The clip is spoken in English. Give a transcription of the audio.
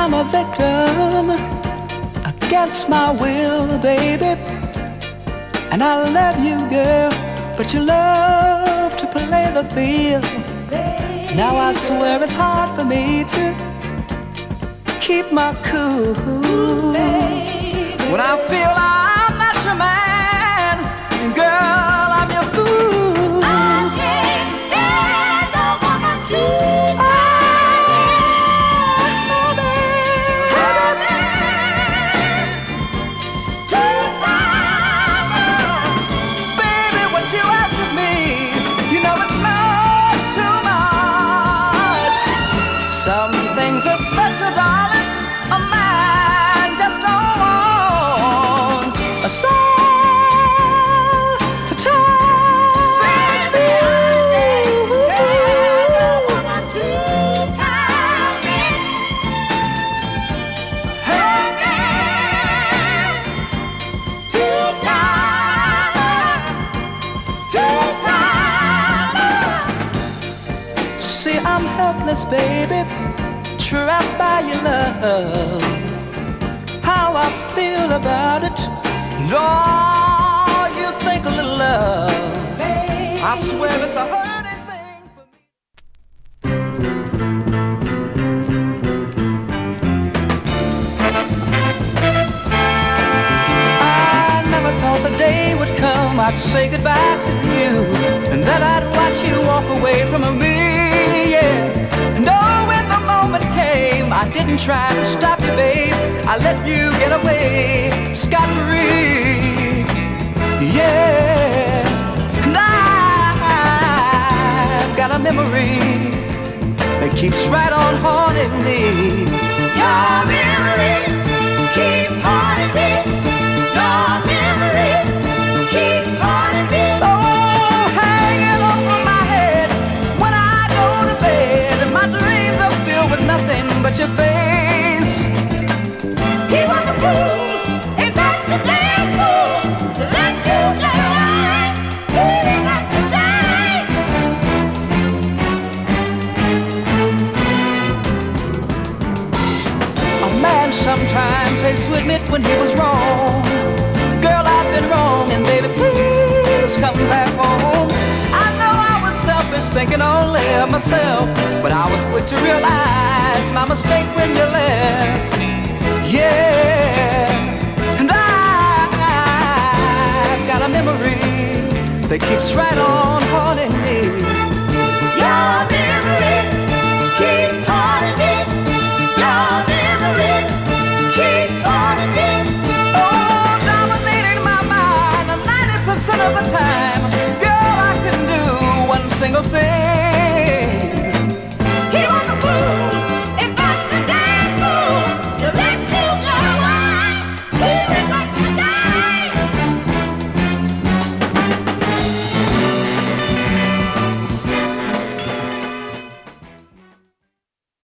I'm a victim against my will, baby. And I love you, girl, but you love to play the field. Now I swear it's hard for me to keep my cool when I feel I'm not your man, girl, I'm your fool. I can't stand the woman too. Baby, trapped by your love. How I feel about it. No, you think a little love. I swear it's a hurting thing for me. I never thought the day would come I'd say goodbye to you, and that I'd watch you walk away from me, yeah. No, when the moment came, I didn't try to stop you, babe. I let you get away scot-free, yeah. And I've got a memory that keeps right on haunting me. Your memory keeps haunting me. Your memory keeps haunting me. Oh, hanging over my head when I go to bed. My dreams are filled with nothing but your face. He was a fool, in fact a damn fool, to let you get away. He did not today. A man sometimes has to admit when he was wrong. Girl, I've been wrong, and baby, please come back home. I know I was selfish, thinking only of myself, but I was quick to realize my mistake when you left. Yeah, and I've got a memory that keeps right on haunting me.